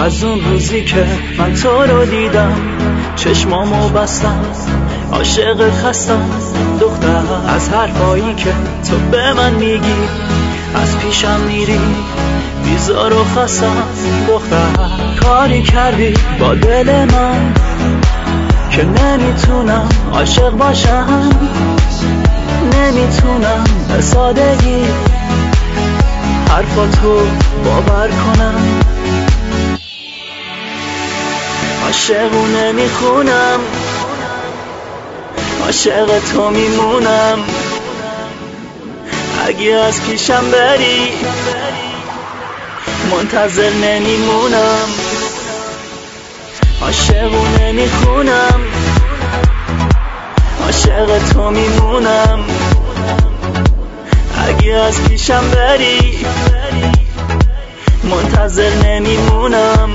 از اون روزی که من تو رو دیدم چشمامو بستم، عاشق خستم دختر. از حرفایی که تو به من میگی از پیشم میری بیزار و خستم دختر. کاری کردی با دل من که نمیتونم عاشق باشم، نمیتونم به سادگی حرفاتو باور کنم. عاشقو نمیخونم، عاشق تو میمونم. اگه از پیشم بری منتظر نمیمونم. عاشقو نمیخونم، عاشق تو میمونم. اگه از پیشم بری منتظر نمیمونم.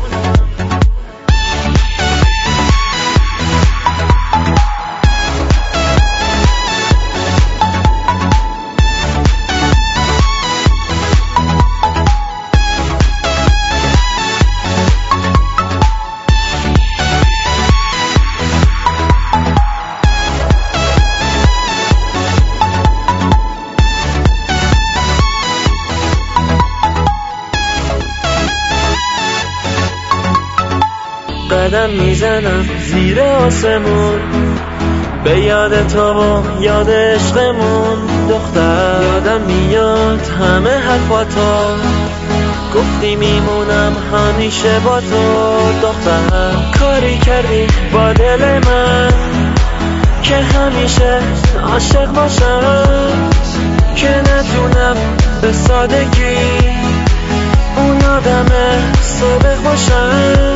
قدم میزنم زیر آسمون به یاد تو و یاد عشقمون دختر. یادم میاد همه حرفاتو، گفتی میمونم همیشه با تو دختر. کاری کردی با دل من که همیشه عاشق باشم، که نتونم به سادگی اون آدم صادق باشم.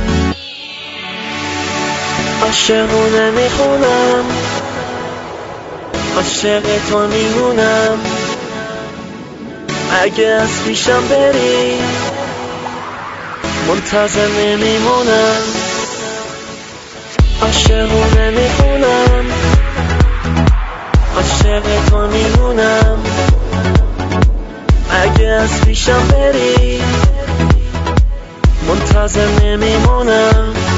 عاشقو نمیخونم، عاشق تو میمونم. اگه از پیشم بری منتظر نمیمونم. عاشقو نمیخونم، عاشق تو میمونم. اگه از پیشم بری منتظر نمیمونم.